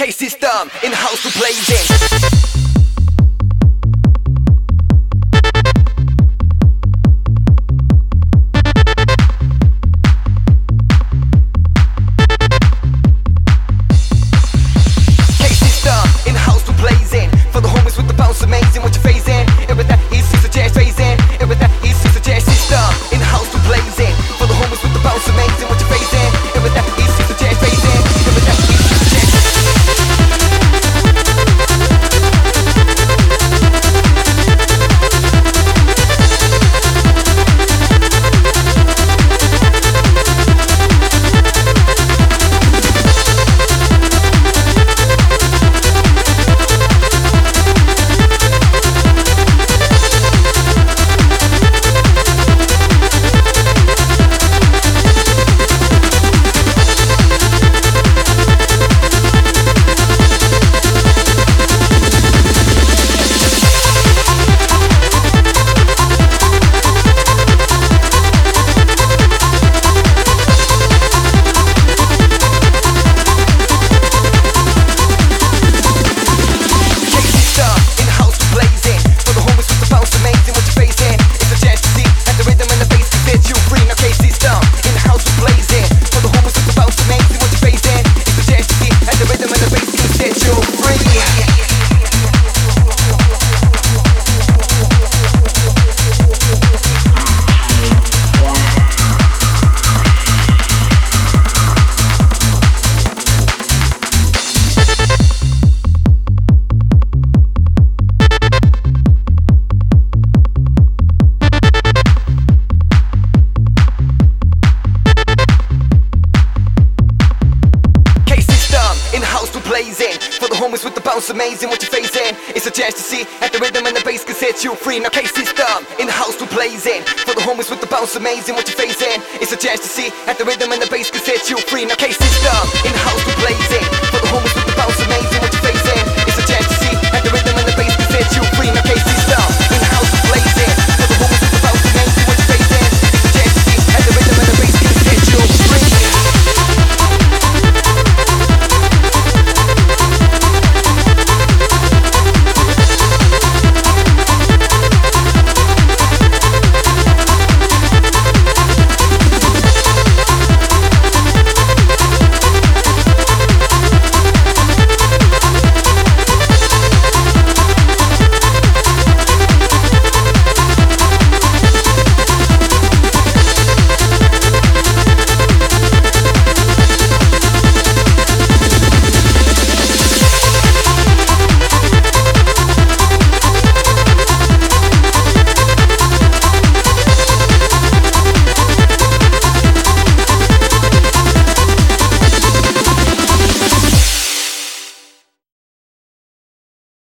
K-System, in-house to blazing. Amazing what you're phasing, and with that it's just a jazz phasing, and with that it's just a jazz system, in-house to blazing. For the homies with the bounce, amazing what you're phasing, and with that it's just a jazz phasing, and with that it's just a jazz. For the homies with the bounce, amazing what you're facing. It's a chance to see at the rhythm and the bass can set you free. Now K-System, in-house to blazing. For the homies with the bounce, amazing what you're facing. It's a chance to see at the rhythm and the bass can set you free. Now K-System, in-house to blazing.